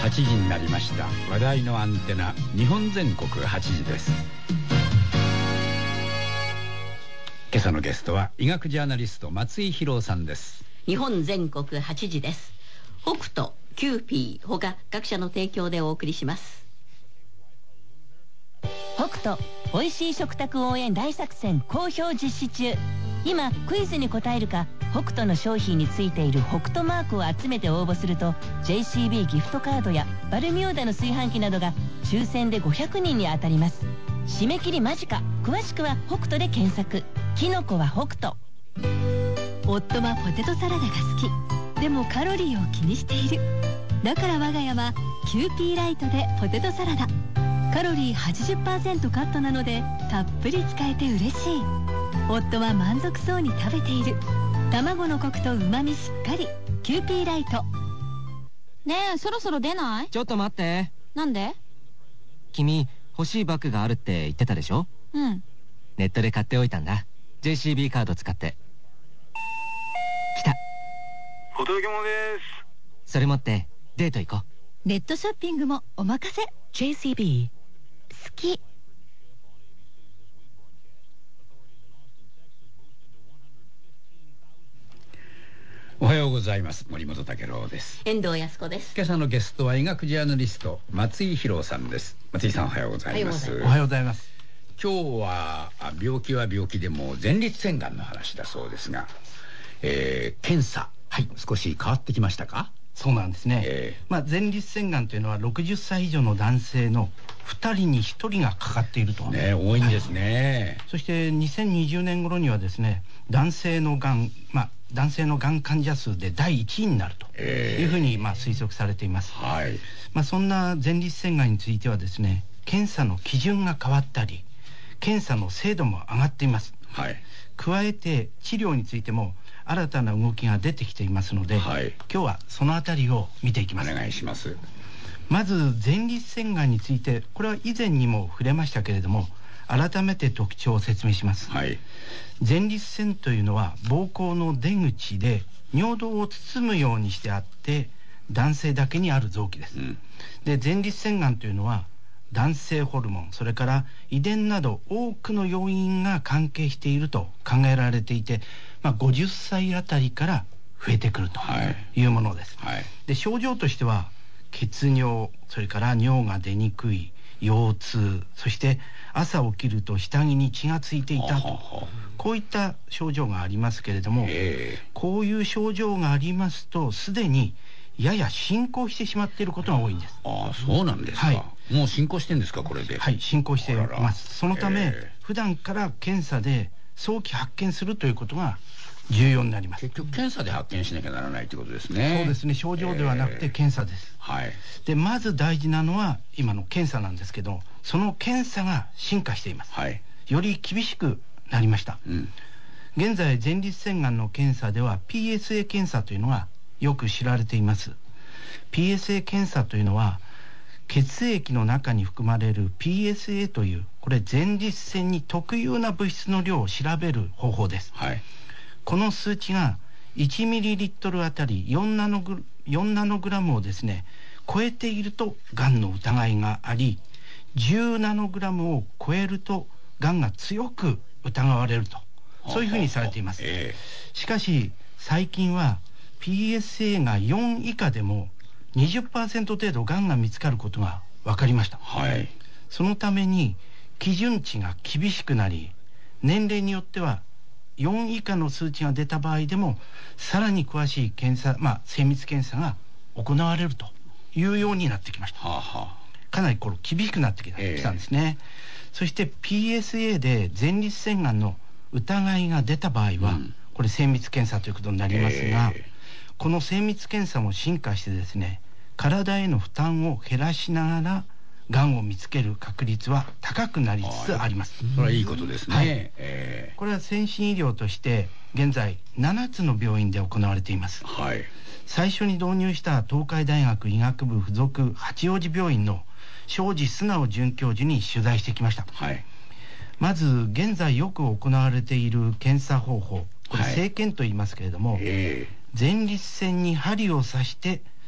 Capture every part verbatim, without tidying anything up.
はちじになりました。話題のアンテナ、日本全国はちじです。今朝のゲストは医学ジャーナリスト松井博夫さんです。 日本全国はちじです。北斗、キューピー他各社の提供でお送りします。 北斗おいしい食卓応援大作戦好評実施中。今クイズに答えるか北斗の商品についている北斗マークを集めて応募すると ジェイシービー ギフトカードやバルミューダの炊飯器などが抽選でごひゃくにんに当たります。締め切り間近。詳しくは北斗で検索。キノコは北斗。 夫はポテトサラダが好き。でもカロリーを気にしている。だから我が家はキューピーライトでポテトサラダ。カロリー はちじゅっパーセント カットなのでたっぷり使えて嬉しい。夫は満足そうに食べている。卵のコクと旨味しっかり。キューピーライト。 ねえ、そろそろ出ない？ ちょっと待って。 なんで？ 君欲しいバッグがあるって言ってたでしょ？ うん。 ネットで買っておいたんだ。 ジェイシービー カード使って。来た。 お届け物です。 それ持ってデート行こう。 ネットショッピングもお任せ。 ジェイシービー 好き。 おはようございます。森本武郎です。 遠藤康子です。 今朝のゲストは医学ジャーナリスト松井博夫さんです。松井さん、おはようございます。 おはようございます。 今日は病気は病気でも前立腺がんの話だそうですが、えー、検査、はい、少し変わってきましたか？ そうなんですね、えーまあ、前立腺がんというのはろくじゅっさい以上の男性のふたりにひとりがかかっていると、 ね、多いんですね、 はい、そしてにせんにじゅうねん頃にはですね、男性のがん、まあ、男性のがん患者数でだいいちいになるというふうにまあ推測されています、 はい、 まあ、そんな前立腺がんについてはですね、検査の基準が変わったり検査の精度も上がっています、はい、加えて治療についても新たな動きが出てきていますので、はい、今日はそのあたりを見ていきます。 お願いします。 まず前立腺がんについて、これは以前にも触れましたけれども、改めて特徴を説明します、はい、前立腺というのは膀胱の出口で尿道を包むようにしてあって男性だけにある臓器です、うん、で前立腺がんというのは男性ホルモン、それから遺伝など多くの要因が関係していると考えられていて、まあ、ごじゅっさいあたりから増えてくるというものです、はいはい、で症状としては血尿、それから尿が出にくい、腰痛、そして朝起きると下着に血がついていたと、こういった症状がありますけれども、こういう症状がありますとすでにやや進行してしまっていることが多いんです。 ああ、そうなんですか、はい、もう進行してるんですか、これで。 はい、進行しています。そのため普段から検査で早期発見するということが重要になります。 結局検査で発見しなきゃならないということですね。 そうですね、症状ではなくて検査です、はい、でまず大事なのは今の検査なんですけど、その検査が進化しています、はい、より厳しくなりました、うん、現在前立腺がんの検査では ピーエスエー 検査というのがよく知られています。 ピーエスエー 検査というのは血液の中に含まれる ピーエスエー という、これ前立腺に特有な物質の量を調べる方法です、はい、この数値がいちミリリットルあたりよんナノグ、よんナノグラムをですね超えているとがんの疑いがあり、じゅうナノグラムを超えるとがんが強く疑われると、そういうふうにされています、えー、しかし最近は ピーエスエー がよん以下でも にじゅっパーセント 程度がんが見つかることが分かりました、はい、そのために基準値が厳しくなり、年齢によってはよん以下の数値が出た場合でもさらに詳しい検査、まあ、精密検査が行われるというようになってきました、はあはあ、かなりこれ厳しくなってきた、えー、きたんですね。そして ピーエスエー で前立腺がんの疑いが出た場合は、うん、これ精密検査ということになりますが、えー、この精密検査も進化してですね、体への負担を減らしながらがんを見つける確率は高くなりつつあります。 それはいいことですね、はい、 えー、これは先進医療として現在ななつの病院で行われています、はい、最初に導入した東海大学医学部附属八王子病院の庄司素直准教授に取材してきました、はい、まず現在よく行われている検査方法、これ生検と言いますけれども、はい、前立腺に針を刺して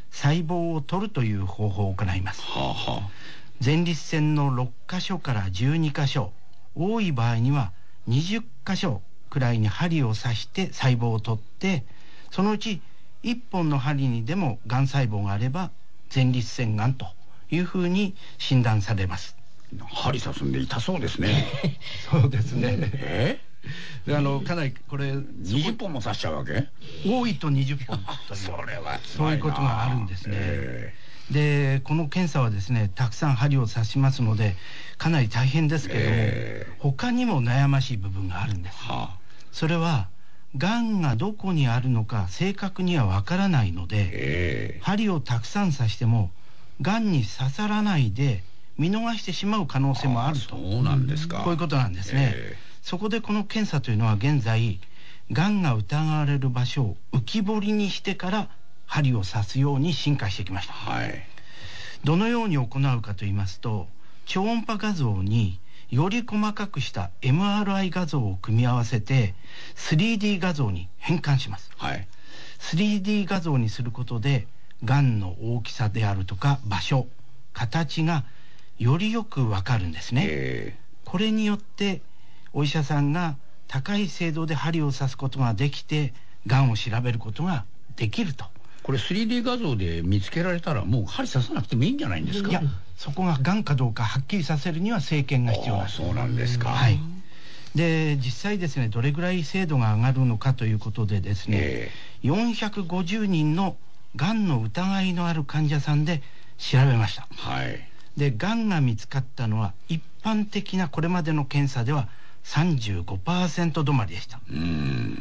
細胞を取るという方法を行います。 はあはあ、 前立腺のろっかしょからじゅうにかしょ、多い場合にはにじゅっかしょくらいに針を刺して細胞を取って、そのうちいっぽんの針にでもがん細胞があれば前立腺がんというふうに診断されます。 針刺すんで痛そうですね。 そうですね。 えー、あのかなりこれにじゅっぽんも刺しちゃうわけ？ 多いとにじゅっぽんというそれはそういうことがあるんですね。えー、でこの検査はですね、たくさん針を刺しますのでかなり大変ですけれども、えー、他にも悩ましい部分があるんです。はあ、それはがんがどこにあるのか正確にはわからないので、えー、針をたくさん刺してもがんに刺さらないで見逃してしまう可能性もあると。 そうなんですか。 こういうことなんですね。えー、そこでこの検査というのは現在がんが疑われる場所を浮き彫りにしてから針を刺すように進化してきました。はい、どのように行うかといいますと、超音波画像により細かくした エムアールアイ 画像を組み合わせて スリーディー 画像に変換します。はい、スリーディー 画像にすることでがんの大きさであるとか場所、形がよりよくわかるんですね。えー、これによってお医者さんが高い精度で針を刺すことができてがんを調べることができると。 これ スリーディー 画像で見つけられたらもう針刺さなくてもいいんじゃないんですか？ いや、そこががんかどうかはっきりさせるには生検が必要なんです。 そうなんですか。 はい、で実際ですね、どれぐらい精度が上がるのかということでですね、えー、よんひゃくごじゅうにんのがんの疑いのある患者さんで調べました。はい、でがんが見つかったのは一般的なこれまでの検査では さんじゅうごパーセント 止まりでした。うん、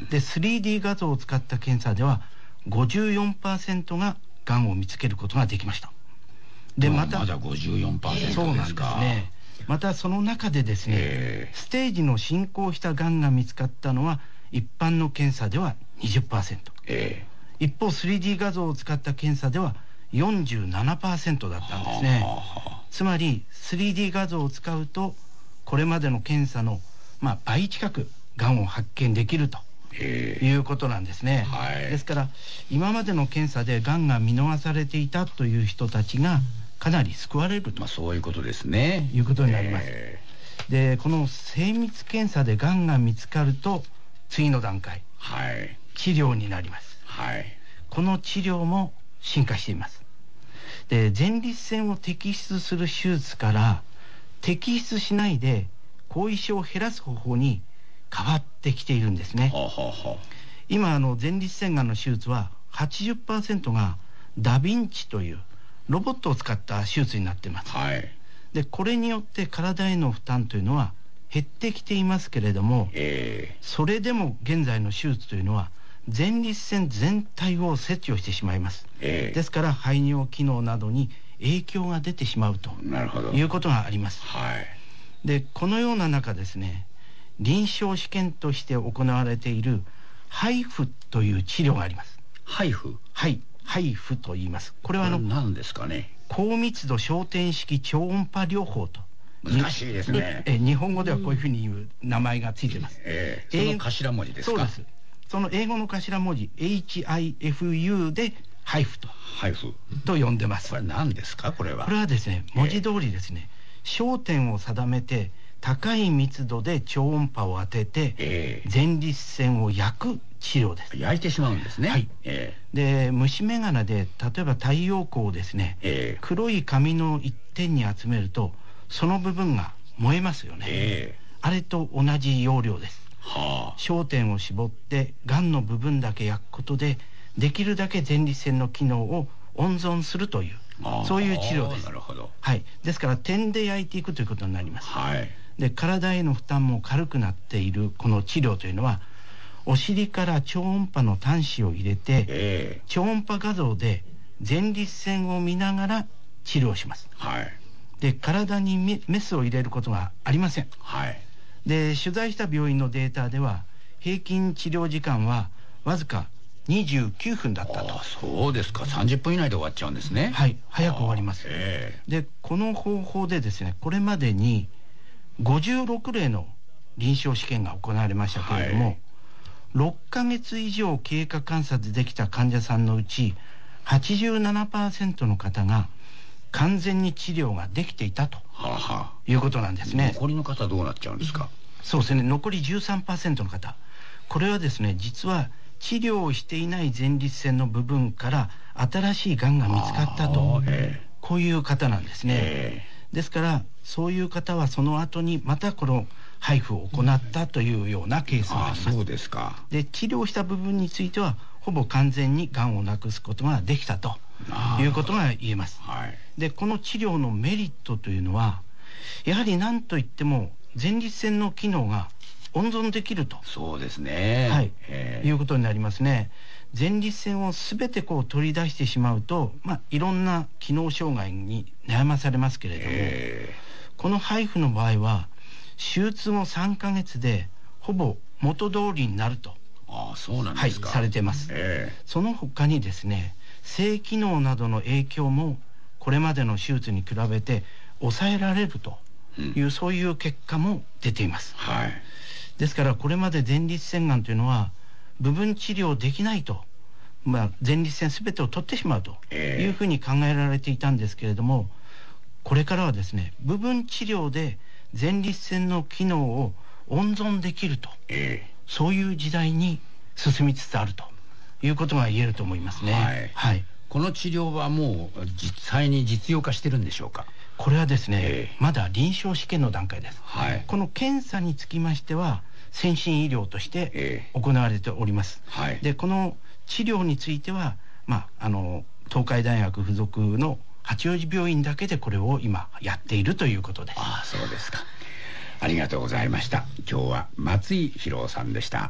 で スリーディー 画像を使った検査では ごじゅうよんパーセント ががんを見つけることができました。 でまたまだ ごじゅうよんパーセント ですか。 そうなんですね。またその中でですね、えー、ステージの進行したがんが見つかったのは一般の検査では にじゅっパーセント、えー、一方 スリーディー 画像を使った検査では よんじゅうななパーセント だったんですね。はあはあ、つまり スリーディー 画像を使うとこれまでの検査の、まあ、倍近くがんを発見できるということなんですね。はい、ですから今までの検査でがんが見逃されていたという人たちがかなり救われると、 まあ、そういうことですね。 いうことになります。でこの精密検査でがんが見つかると次の段階、はい、治療になります。はい、この治療も進化しています。で前立腺を摘出する手術から摘出しないで後遺症を減らす方法に変わってきているんですね。はあはあ、今あの前立腺がんの手術は はちじゅっパーセント がダヴィンチというロボットを使った手術になっています。はい、でこれによって体への負担というのは減ってきていますけれども、えー、それでも現在の手術というのは前立腺全体を切除してしまいます。えー、ですから排尿機能などに影響が出てしまうということがあります。はい、でこのような中ですね、臨床試験として行われているハイフという治療があります。 ハイフ？ はい、ハイフと言います。これはあの何ですかね。 高密度焦点式超音波療法と。 難しいですね。 え日本語ではこういうふうに言う名前がついています。 えー、その頭文字ですか？ そうです。その英語の頭文字 エイチアイエフユー でハイフとハイフと呼んでます。 これ何ですか？これはこれはですね、文字通りですね、えー、焦点を定めて高い密度で超音波を当てて、えー、前立腺を焼く治療です。 焼いてしまうんですね。はい、 えー、で虫眼鏡で例えば太陽光をですね、えー、黒い紙の一点に集めるとその部分が燃えますよね。えー、あれと同じ要領です。はあ、焦点を絞ってがんの部分だけ焼くことでできるだけ前立腺の機能を温存するという、そういう治療です。 なるほど。 はい、ですから点で焼いていくということになります。はい、で体への負担も軽くなっているこの治療というのはお尻から超音波の端子を入れて、えー、超音波画像で前立腺を見ながら治療します。はい、で体にメスを入れることがありません。はい、で取材した病院のデータでは平均治療時間はわずかにじゅうきゅうふんだったと。 あ、そうですか。さんじゅっぷん以内で終わっちゃうんですね。 はい、早く終わります。えー、でこの方法でですね、これまでにごじゅうろくれいの臨床試験が行われましたけれども、はい、ろっかげつ以上経過観察できた患者さんのうちはちじゅうななパーセント の方が完全に治療ができていたということなんですね。 残りの方どうなっちゃうんですか？ そうですね、残り じゅうさんパーセント の方、これはですね、実は治療をしていない前立腺の部分から新しいがんが見つかったと、こういう方なんですね。ですからそういう方はその後にまたこのハイフを行ったというようなケースがあります。 そうですか。 で、治療した部分についてはほぼ完全にがんをなくすことができたということが言えます。はい、で、この治療のメリットというのはやはり何といっても前立腺の機能が温存できると。 そうですね、 はい、いうことになりますね。前立腺を全てこう取り出してしまうと、まあ、いろんな機能障害に悩まされますけれども、このハイフの場合は手術後さんかげつでほぼ元通りになると、 ああ、そうなんですか、 はい、されてます。その他にですね、性機能などの影響もこれまでの手術に比べて抑えられるという、うん、そういう結果も出ています。はい、ですからこれまで前立腺がんというのは部分治療できないと、まあ、前立腺全てを取ってしまうというふうに考えられていたんですけれども、これからはですね、部分治療で前立腺の機能を温存できると、そういう時代に進みつつあるということが言えると思いますね。はい、はい、 この治療はもう実際に実用化してるんでしょうか？ これはですね、えー、まだ臨床試験の段階です。はい、この検査につきましては先進医療として行われております。はい、で、この治療については、まあ、あの東海大学附属の八王子病院だけでこれを今やっているということです。 ああ、そうですか。ありがとうございました。今日は松井博夫さんでした。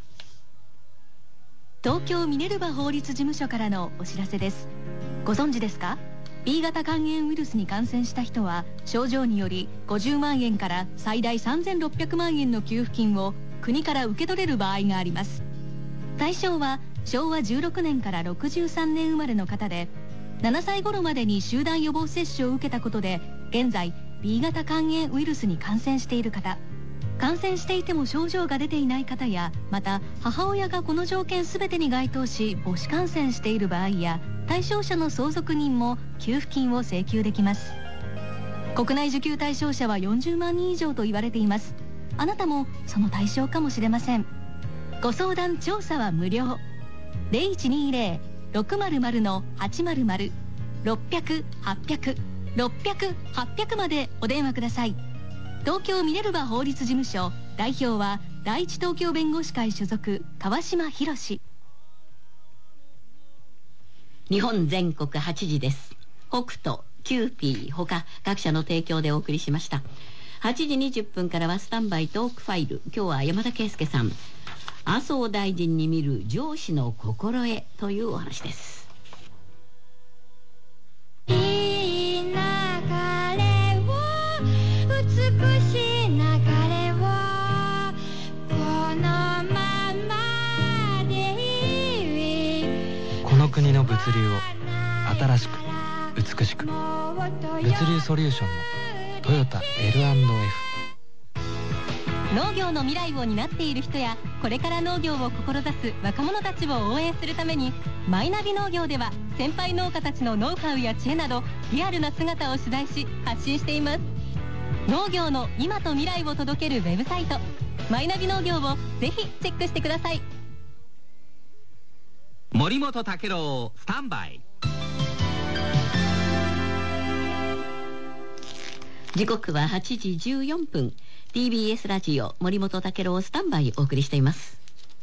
東京ミネルヴァ法律事務所からのお知らせです。ご存知ですか？ B 型肝炎ウイルスに感染した人は症状によりごじゅうまんえんから最大さんぜんろっぴゃくまんえんの給付金を国から受け取れる場合があります。対象はしょうわじゅうろくねんからろくじゅうさんねん生まれの方で、ななさい頃までに集団予防接種を受けたことで現在 B 型肝炎ウイルスに感染している方、感染していても症状が出ていない方や、また母親がこの条件すべてに該当し母子感染している場合や、対象者の相続人も給付金を請求できます。国内受給対象者はよんじゅうまんにん以上と言われています。あなたもその対象かもしれません。ご相談調査は無料。 ゼロいちにゼロ ろくまるまる はちまるまる ろっぴゃく はっぴゃく ろっぴゃく はっぴゃくまでお電話ください。東京ミネルヴァ法律事務所代表は第一東京弁護士会所属川島博史。 日本全国はちじです。北斗、キューピー他各社の提供でお送りしました。はちじにじゅっぷんからはスタンバイトークファイル。今日は山田圭介さん、麻生大臣に見る上司の心得というお話です。 いい流れを、美しい流れを、このままでいい。 この国の物流を新しく美しく、物流ソリューションのトヨタ エルアンドエフ。 農業の未来を担っている人やこれから農業を志す若者たちを応援するために、マイナビ農業では先輩農家たちのノウハウや知恵などリアルな姿を取材し発信しています。農業の今と未来を届けるウェブサイトマイナビ農業をぜひチェックしてください。 森本武郎スタンバイ。 時刻ははちじじゅうよんぷん。 ティービーエス ラジオ森本武郎スタンバイお送りしています。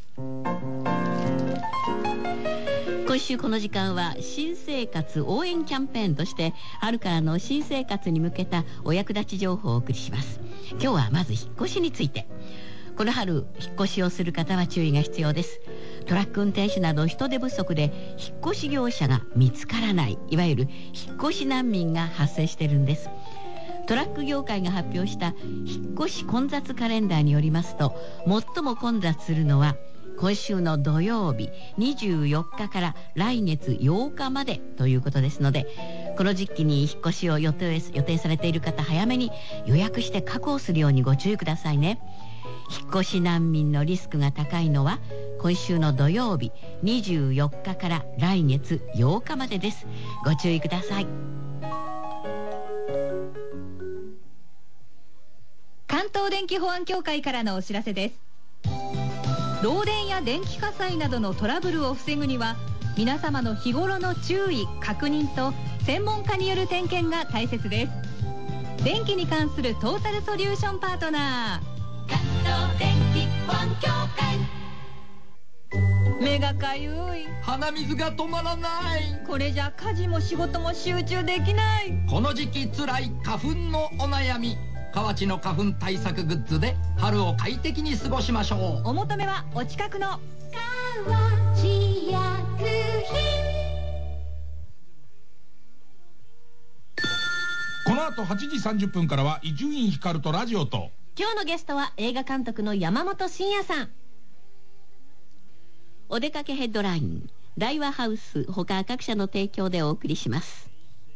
今週この時間は新生活応援キャンペーンとして春からの新生活に向けたお役立ち情報をお送りします。今日はまず引っ越しについて。この春引っ越しをする方は注意が必要です。トラック運転手など人手不足で引っ越し業者が見つからない、いわゆる引っ越し難民が発生しているんです。トラック業界が発表した引っ越し混雑カレンダーによりますと、最も混雑するのは今週の土曜日にじゅうよっかから来月ようかまでということですので、この時期に引っ越しを予定、予定されている方、早めに予約して確保するようにご注意くださいね。引っ越し難民のリスクが高いのは今週の土曜日にじゅうよっかから来月ようかまでです。ご注意ください。 関東電気保安協会からのお知らせです。漏電や電気火災などのトラブルを防ぐには、皆様の日頃の注意確認と専門家による点検が大切です。電気に関するトータルソリューションパートナー、関東電気保安協会。目がかゆい、 鼻水が止まらない、 これじゃ家事も仕事も集中できない。 この時期つらい花粉のお悩み、河内の花粉対策グッズで春を快適に過ごしましょう。 お求めはお近くの河内薬品。 この後はちじさんじゅっぷんからは伊集院光とラジオと、 今日のゲストは映画監督の山本慎也さん。 お出かけヘッドライン、大和ハウス他各社の提供でお送りします。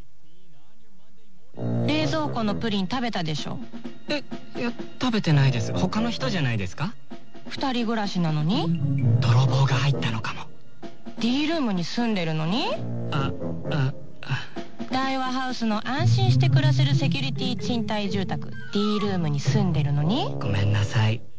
冷蔵庫のプリン食べたでしょ。 え、いや食べてないです。他の人じゃないですか。 二人暮らしなのに泥棒が入ったのかも。 D ルームに住んでるのに。 あ、あ、あ大和ハウスの安心して暮らせるセキュリティ賃貸住宅 D ルームに住んでるのに。 ごめんなさい。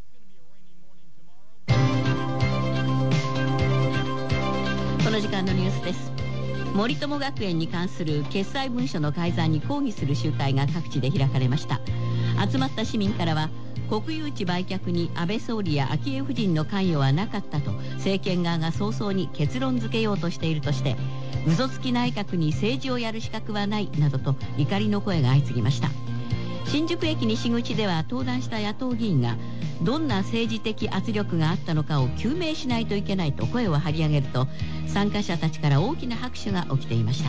この時間のニュースです。森友学園に関する決裁文書の改ざんに抗議する集会が各地で開かれました。集まった市民からは、国有地売却に安倍総理や昭恵夫人の関与はなかったと政権側が早々に結論付けようとしているとして、嘘つき内閣に政治をやる資格はないなどと怒りの声が相次ぎました。新宿駅西口では登壇した野党議員が、どんな政治的圧力があったのかを究明しないといけないと声を張り上げると、参加者たちから大きな拍手が起きていました。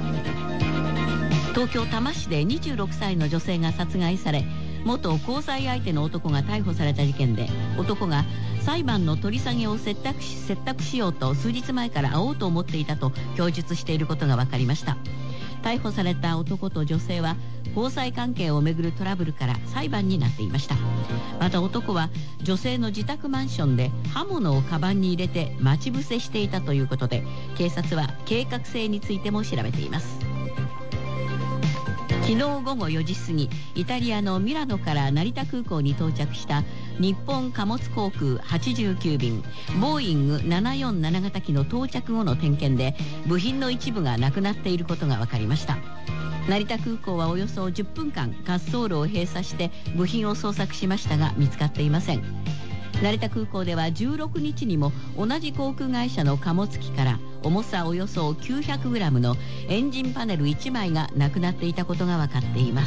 東京多摩市でにじゅうろくさいの女性が殺害され、元交際相手の男が逮捕された事件で、男が裁判の取り下げを説得し、説得しようと数日前から会おうと思っていたと供述していることが分かりました。逮捕された男と女性は交際関係をめぐるトラブルから裁判になっていました。また男は女性の自宅マンションで刃物をカバンに入れて待ち伏せしていたということで、警察は計画性についても調べています。昨日午後よじ過ぎ、イタリアのミラノから成田空港に到着した日本貨物航空はちじゅうきゅう便ボーイングななよんなな型機の到着後の点検で、部品の一部がなくなっていることが分かりました。成田空港はおよそじゅっぷんかん滑走路を閉鎖して部品を捜索しましたが見つかっていません。成田空港ではじゅうろくにちにも同じ航空会社の貨物機から重さおよそ きゅうひゃくグラム のエンジンパネルいちまいがなくなっていたことが分かっています。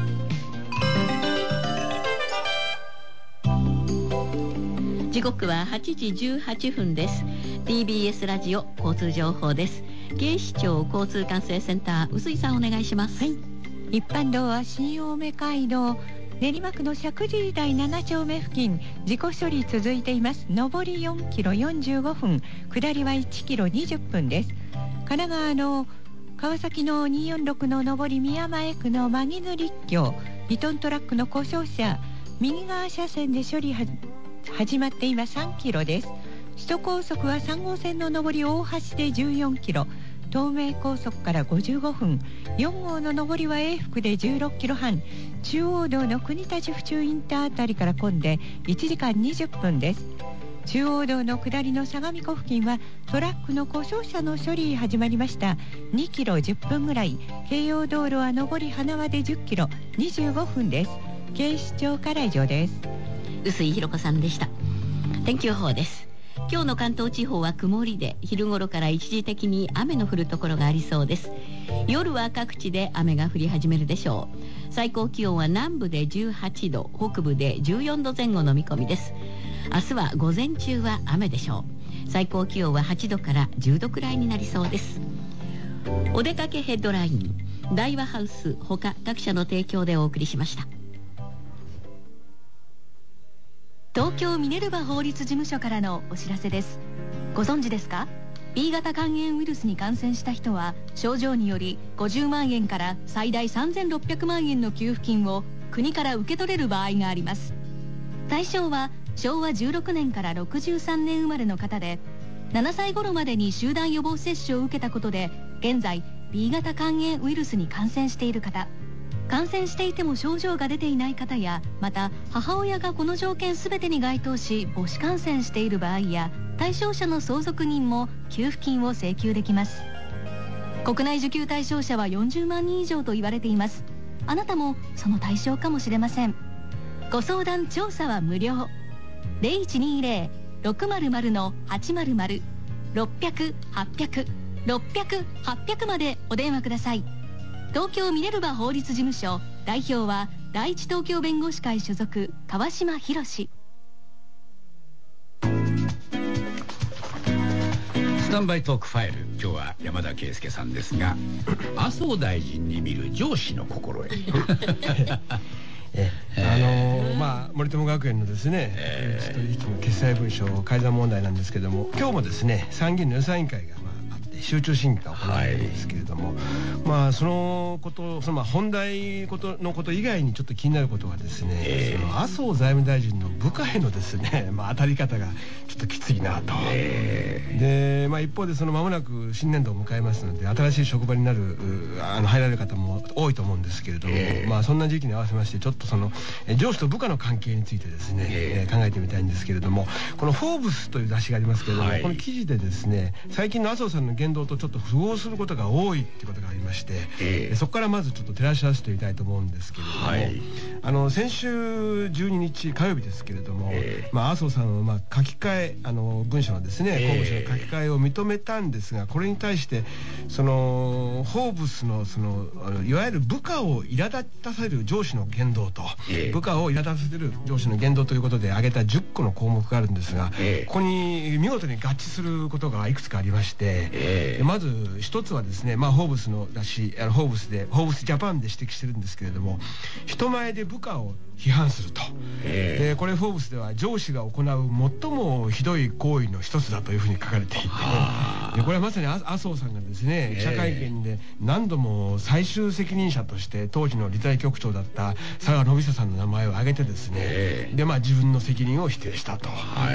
時刻ははちじじゅうはっぷんです。 ティービーエス ラジオ交通情報です。警視庁交通管制センター、臼井さんお願いします。 はい、一般道は新青梅街道練馬区の石神井台なな丁目付近、事故処理続いています。上りよんキロよんじゅうごふん、下りはいちキロにじゅっぷんです。神奈川の川崎のにひゃくよんじゅうろくの上り宮前区のマギヌ立橋、にトントラックの故障車、右側車線で処理は始まって今さんキロです。首都高速はさん号線の上り大橋でじゅうよんキロ、東名高速からごじゅうごふん、よん号の上りは永福でじゅうろっキロはん、中央道の国立府中インターあたりから混んでいちじかんにじゅっぷんです。中央道の下りの相模湖付近はトラックの故障車の処理始まりました。にキロじゅっぷんぐらい、京葉道路は上り花輪でじゅっキロにじゅうごふんです。警視庁から以上です。 臼井弘子さんでした。天気予報です。今日の関東地方は曇りで、昼頃から一時的に雨の降るところがありそうです。夜は各地で雨が降り始めるでしょう。最高気温は南部でじゅうはちど、北部でじゅうよんどぜん後の見込みです。明日は午前中は雨でしょう。最高気温ははちどからじゅうどくらいになりそうです。お出かけヘッドライン、大和ハウス他各社の提供でお送りしました。 東京ミネルヴァ法律事務所からのお知らせです。ご存知ですか？ B 型肝炎ウイルスに感染した人は症状によりごじゅうまんえんから最大さんぜんろっぴゃくまんえんの給付金を国から受け取れる場合があります。対象はしょうわじゅうろくねんからろくじゅうさんねん生まれの方で、ななさい頃までに集団予防接種を受けたことで現在 ビー 型肝炎ウイルスに感染している方、感染していても症状が出ていない方や、また母親がこの条件すべてに該当し母子感染している場合や、対象者の相続人も給付金を請求できます。国内受給対象者はよんじゅうまんにん以上と言われています。あなたもその対象かもしれません。ご相談調査は無料。ゼロいちにゼロ ろくまるまる はちまるまる ろっぴゃく はっぴゃく ろっぴゃく はっぴゃくまでお電話ください。東京ミネルヴァ法律事務所代表は第一東京弁護士会所属川島博史。 スタンバイトークファイル、今日は山田圭介さんですが、麻生大臣に見る上司の心得えあのー、まあ森友学園のですね、えー、取引の決裁文書改ざん問題なんですけども、今日もですね参議院の予算委員会がまああって集中審議が行われるんですけれども、はい、まあそのことそのまあ本題ことのこと以外にちょっと気になることはですね、えー、その麻生財務大臣の部下へのですね、まあ、当たり方がちょっときついなと、えー、で、まあ、一方でその間もなく新年度を迎えますので新しい職場になるあの入られる方も多いと思うんですけれども、えー、まあそんな時期に合わせましてちょっとその上司と部下の関係についてですね、えー、考えてみたいんですけれども、この「フォーブス」という雑誌がありますけれども、はい、この記事でですね最近の麻生さんの言動とちょっと符合することが多いっていうことがありまして、えー、そこからまずちょっと照らし合わせてみたいと思うんですけれども、はい、あの先週じゅうににち火曜日ですけれども、えーまあ、麻生さんはまあ書き換えあの文書のですね、公文書の書き換えを認めたんですが、これに対してそのフォーブスのそのあのいわゆる部下を苛立たせる上司の言動と、えー、部下を苛立たせる上司の言動ということで挙げたじゅっこの項目があるんですが、えー、ここに見事に合致することがいくつかありまして、えー、まず一つはですね、まあ、フォーブスの雑誌あのフォーブスでフォーブスジャパンで指摘してるんですけれども、人前で部下を批判すると、えー、でこれフォーブスでは上司が行う最もひどい行為の一つだというふうに書かれていて、でこれはまさに麻生さんがですね記者会見で何度も最終責任者として当時の理財局長だった佐川宣寿さんの名前を挙げてですね、えー、でまあ自分の責任を否定したと、はい、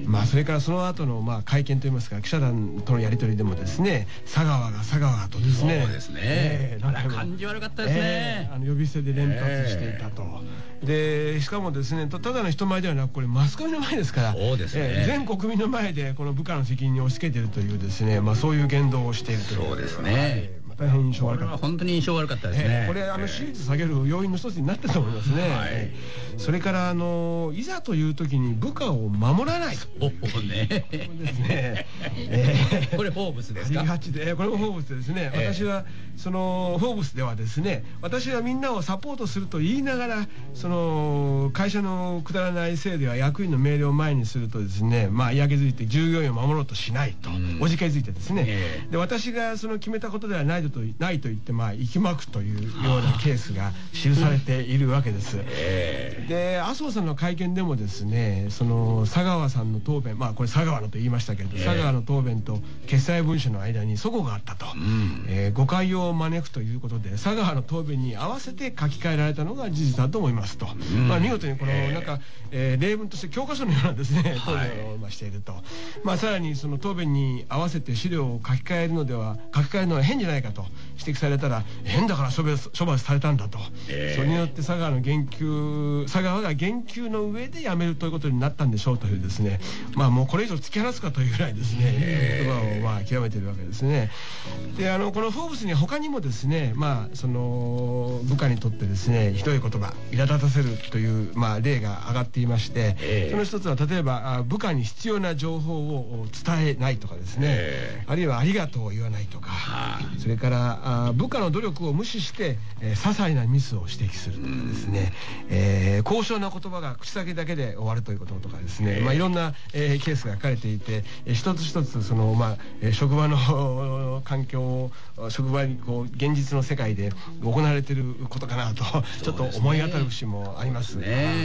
まあそれからその後のまあ会見といいますか記者団とのやり取りでもですね佐川が佐川とですね、 そうですね、えー、なんか感じ悪かったですね、 えー、あの呼び捨てで連発していたと、えー、でしかもですねただの人前ではなくこれマスコミの前ですから、そうですね、えー、全国民の前でこの部下の責任に押し付けているというですね、まあ、そういう言動をしているという、 そうですね、 大変印象悪かった。 これは本当に印象悪かったですね、 えー、これあの支持率下げる要因の一つになってると思いますね、はい、それからあのいざという時に部下を守らない、 そうねですね、 えー、これフォーブスですか、 ありがちでこれもフォーブスですね、えー、私はそのフォーブスではですね、私はみんなをサポートすると言いながらその会社のくだらないせいでは役員の命令を前にするとですね、まあ嫌気づいて従業員を守ろうとしないと、うん、おじけづいてですね、えー、で私がその決めたことではないとないと言ってまあ息巻くというようなケースが記されているわけです、えー、で麻生さんの会見でもですねその佐川さんの答弁、まあこれ佐川のと言いましたけれど、えー、佐川の答弁と決裁文書の間に齟齬があったと、うん、えー、誤解を招くということで佐川の答弁に合わせて書き換えられたのが事実だと思いますと、うん、まあ、見事にこのなんか、えー、例文として教科書のようなですね答弁をしていると、はい、まあ、さらにその答弁に合わせて資料を書き換えるのでは書き換えるのは変じゃないかと指摘されたら、変だから処罰、処罰されたんだと、えー、それによって佐川の言及佐川が言及の上で辞めるということになったんでしょうというですね、まあもうこれ以上突き放すかというぐらいですね、えー、言葉をまあ極めているわけですね。であのこのフォーブスに他にもですね、まあその部下にとってですねひどい言葉苛立たせるというまあ例が挙がっていまして、えー、その一つは例えば部下に必要な情報を伝えないとかですね、えー、あるいはありがとうを言わないとか、それからあ部下の努力を無視して、えー、些細なミスを指摘するとかですね、えー、高尚な言葉が口先だけで終わるということとかですね、まあ、いろんな、えー、ケースが書かれていて、えー、一つ一つその、まあえー、職場の環境を職場にこう現実の世界で行われていることかなとちょっと思い当たる節もありますね。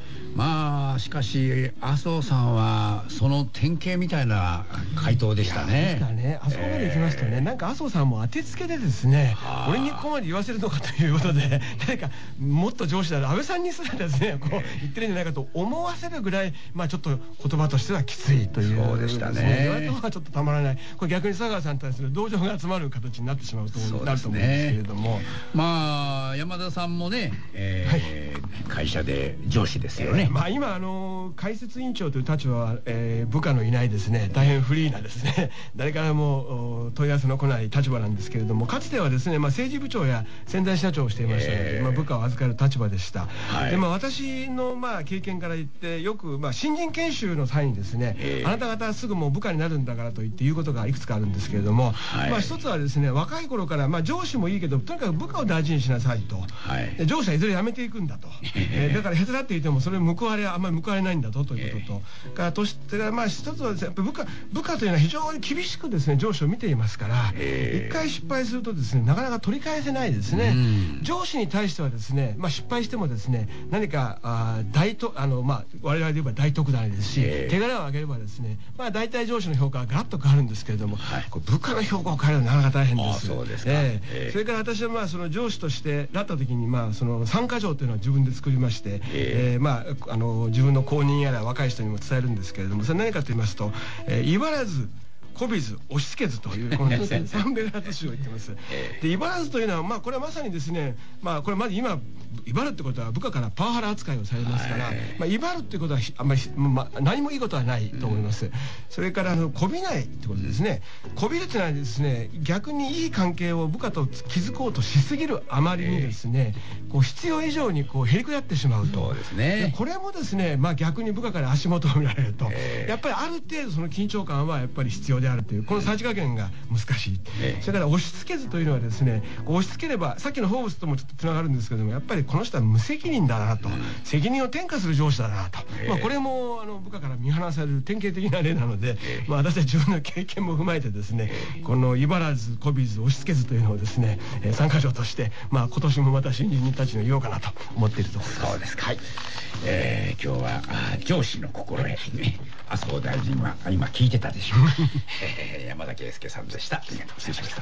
まあしかし麻生さんはその典型みたいな回答でしたね。 ですからね、あそこまで行きますとね、えー、なんか麻生さんも当てつけでですね、俺にここまで言わせるのかということで、誰かもっと上司である安倍さんにすらですね、こう言ってるんじゃないかと思わせるぐらい、まあちょっと言葉としてはきついという、 そうでしたね。 言われた方がちょっとたまらない。これ逆に佐川さんに対する同情が集まる形になってしまうとなると思うんですけれども、 まあ山田さんもね、えーはい、会社で上司ですよね。 えー、まあ今あの解説委員長という立場は、えー、部下のいないですね、大変フリーなですね、誰からも問い合わせの来ない立場なんですけれども、かつてはですね、まあ、政治部長や宣材社長をしていましたので、えーまあ、部下を預かる立場でした。はい、でまあ私のまあ経験から言ってよくまあ新人研修の際にですね、えー、あなた方はすぐもう部下になるんだからと言って言うことがいくつかあるんですけれども、はい、まあ一つはですね、若い頃からまあ上司もいいけどとにかく部下を大事にしなさいと、はい、上司はいずれ辞めていくんだと、えー、だから下手だって言ってもそれ報われあんまり報われないんだとということと、えー、からとしてまあ一つはですね、やっぱ部下部下というのは非常に厳しくですね上司を見ていますから、えー、一回失敗するとですねなかなか取り返せないですね。上司に対してはですね、まあ、失敗してもですね何かあ大とあのまあ我々で言えば大特大ですし、えー、手柄を上げればですね、まあ大体上司の評価はガラッと変わるんですけれども、はい、これ部下の評価を変えるのはなかなか大変です。 そうですか。 えーえー、 それから私はまあその上司としてなった時にまあその参加条というのは自分で作りまして、えーえー、まああの自分の後任やら若い人にも伝えるんですけれども、それ何かと言いますと、えー、威張らずこびず押し付けずというこのサンベルナート詩を言ってます。で威張らずというのはまあこれはまさにですね、まあこれまず今威張るってことは部下からパワハラ扱いをされますから、まあ威張るってことはあんまり、まあ、何もいいことはないと思います。うん、それからあのこびないってことですね。こびるっていうのはですね、逆にいい関係を部下と築こうとしすぎるあまりにですね、こう必要以上にこうへりくだってしまうと。 そうですね。 これもですね、まあ逆に部下から足元を見られると、やっぱりある程度その緊張感はやっぱり必要であるという、このさじ加減が難しい。ええ、それから押し付けずというのはですね、押し付ければさっきのホームズともちょっとつながるんですけども、やっぱりこの人は無責任だなと、うん、責任を転嫁する上司だなと、ええ、まあこれもあの部下から見放される典型的な例なので、ええ、まあ私は自分の経験も踏まえてですね、ええ、この威張らずこびず押し付けずというのをですね、えー、参加条としてまあ今年もまた新人たちの言おうかなと思っているところです。 そうですか。はい、えー、今日は上司の心得、麻生大臣は今聞いてたでしょうか。えー、山田圭介さんでした。ありがとうございました。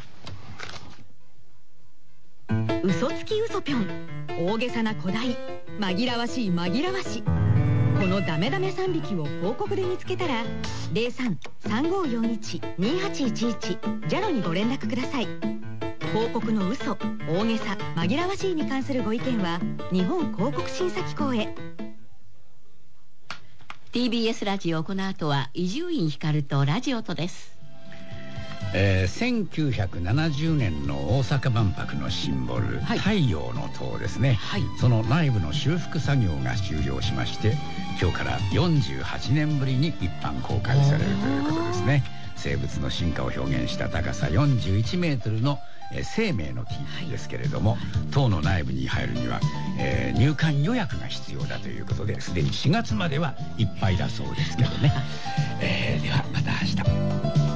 嘘つき嘘ぴょん、大げさな小題、紛らわしい紛らわし、このダメダメさんびきを広告で見つけたら ゼロさん さんごよんいち にはちいちいち ジャロにご連絡ください。広告の嘘、大げさ、紛らわしいに関するご意見は日本広告審査機構へ。 ティービーエス ラジオ、この後は伊集院光とラジオとです。 えー、せんきゅうひゃくななじゅうねんの大阪万博のシンボル、はい、太陽の塔ですね、はい、その内部の修復作業が終了しまして、今日からよんじゅうはちねんぶりに一般公開されるということですね。生物の進化を表現した高さよんじゅういちメートルの、えー、生命の木ですけれども、はい、塔の内部に入るには、えー、入館予約が必要だということで、すでにしがつまではいっぱいだそうですけどね。えー、ではまた明日。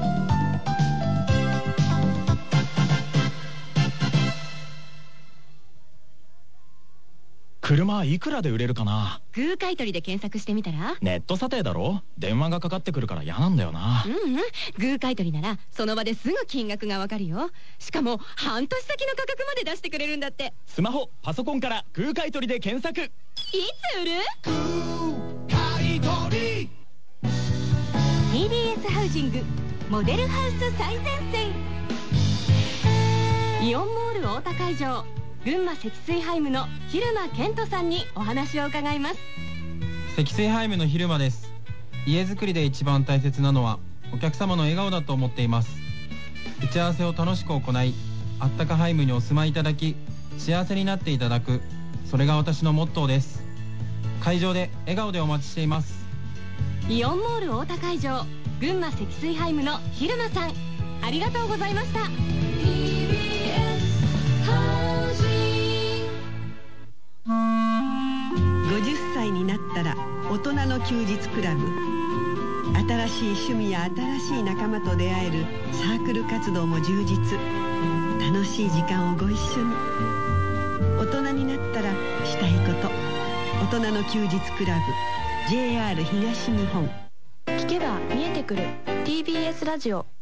車いくらで売れるかな。 グー買い取りで検索してみたら。 ネット査定だろ、電話がかかってくるから嫌なんだよな。 うんうん、グー買い取りならその場ですぐ金額がわかるよ。しかも半年先の価格まで出してくれるんだって。 スマホパソコンからグー買い取りで検索。いつ売る？ グー買い取り。 ティービーエス ハウジングモデルハウス最前線、イオンモール太田会場、群馬積水ハイムの蛭間健人さんにお話を伺います。 積水ハイムの蛭間です。家づくりで一番大切なのはお客様の笑顔だと思っています。打ち合わせを楽しく行い、あったかハイムにお住まいいただき、幸せになっていただく、それが私のモットーです。会場で笑顔でお待ちしています。 イオンモール太田会場、群馬積水ハイムの蛭間さん、ありがとうございました。 ごじゅっさいになったら大人の休日クラブ、新しい趣味や新しい仲間と出会えるサークル活動も充実。楽しい時間をご一緒に。大人になったらしたいこと、 大人の休日クラブ ジェイアール 東日本。 聞けば見えてくる ティービーエス ラジオ。